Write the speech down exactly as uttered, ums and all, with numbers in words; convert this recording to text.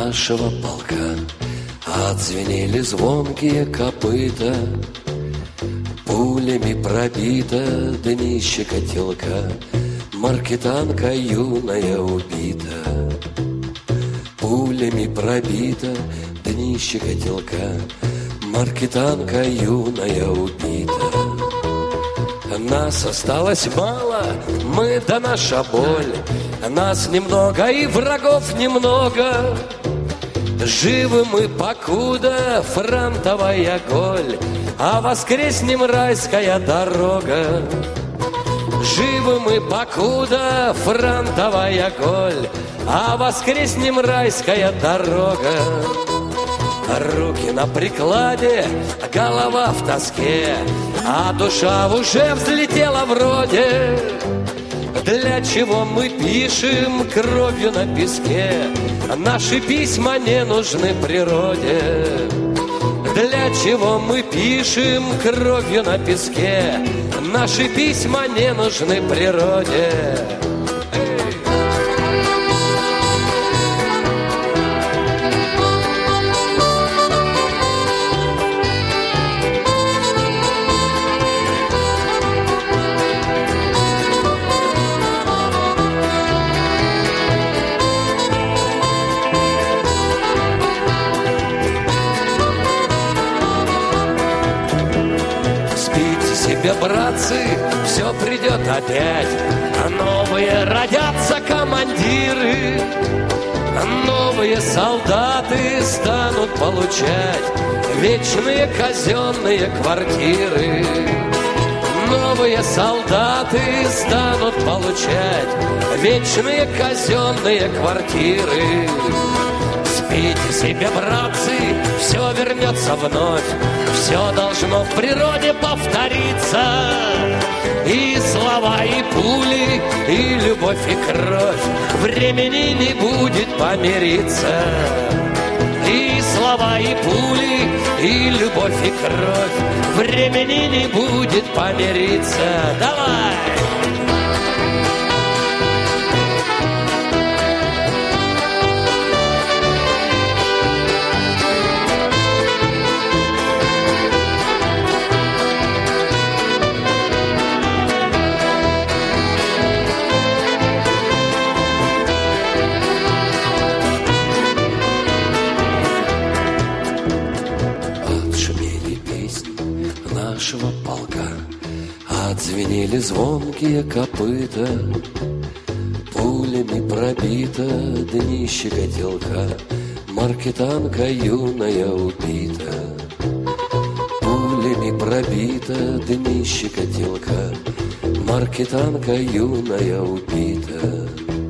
нашего полка отзвенели звонкие копыта, пулями пробита днище котелка, маркетанка юная убита. Пулями пробита днище котелка, маркетанка юная убита. Нас осталось мало, мы да наша боль, нас немного и врагов немного. Живы мы, покуда фронтовая голь, а воскреснем райская дорога. Живы мы, покуда фронтовая голь, а воскреснем райская дорога. Руки на прикладе, голова в тоске, а душа уже взлетела вроде. Для чего мы пишем кровью на песке? Наши письма не нужны природе. Для чего мы пишем кровью на песке? Наши письма не нужны природе. Тебе, братцы, все придет опять, новые родятся командиры, новые солдаты станут получать вечные казенные квартиры. Новые солдаты станут получать вечные казенные квартиры. Спите себе, братцы, все вернется вновь, все должно в природе повториться. И слова, и пули, и любовь, и кровь, времени не будет помириться. И слова, и пули, и любовь, и кровь, времени не будет помириться. Давай! Нашего полка отзвенели звонкие копыта, пулями пробита днище котелка, маркетанка юная убита. Пулями пробита днище котелка, маркетанка юная убита.